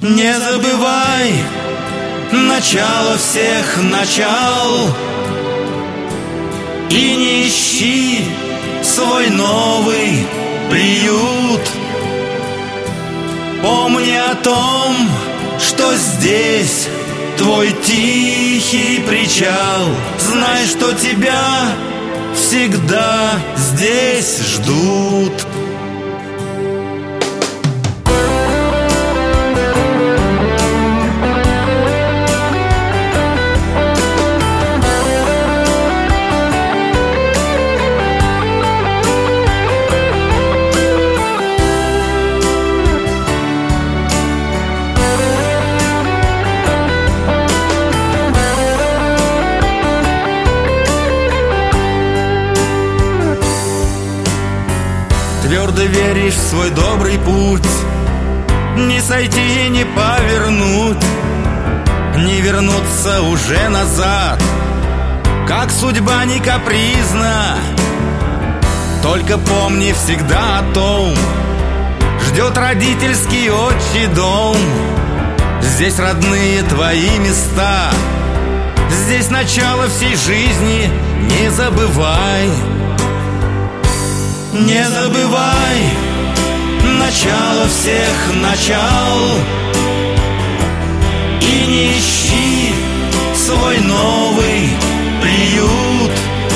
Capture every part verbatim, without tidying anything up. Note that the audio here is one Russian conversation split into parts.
Не забывай начало всех начал и не ищи свой новый приют. Помни о том, что здесь твой тихий причал. Знай, что тебя всегда здесь ждут. Твердо веришь в свой добрый путь, не сойти и не повернуть, не вернуться уже назад. Как судьба не капризна, только помни всегда о том: ждет родительский отчий дом. Здесь родные твои места, здесь начало всей жизни. Не забывай, не забывай начало всех начал и не ищи свой новый приют.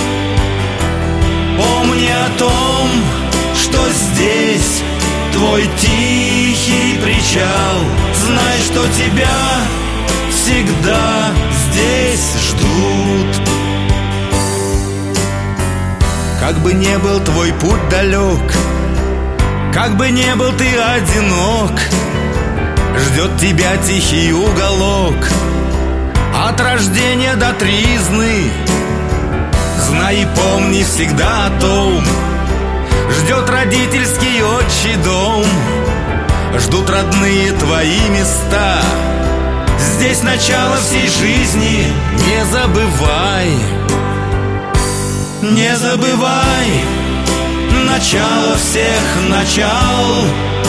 Помни о том, что здесь твой тихий причал. Знай, что тебя всегда здесь ждут. Как бы не был твой путь далек, как бы не был ты одинок, ждет тебя тихий уголок от рождения до тризны. Знай и помни всегда о том: ждет родительский отчий дом, ждут родные твои места. Здесь начало всей жизни. Не забывай, не забывай начало всех начал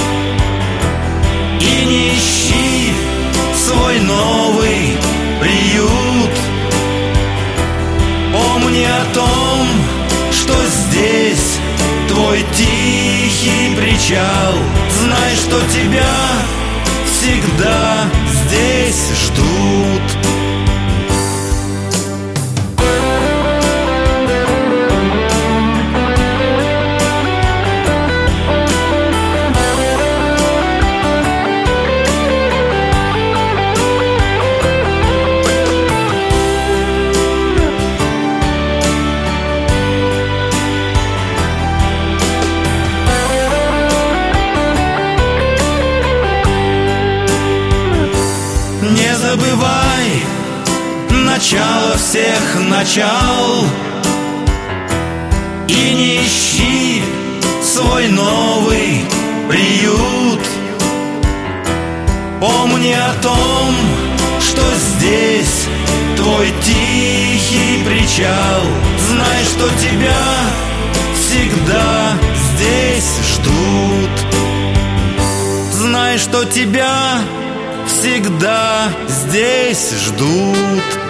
и не ищи свой новый приют. Помни о том, что здесь твой тихий причал. Знай, что тебя всегда здесь ждут. Не забывай начало всех начал и не ищи свой новый приют. Помни о том, что здесь твой тихий причал. Знай, что тебя всегда здесь ждут. Знай, что тебя всегда здесь ждут.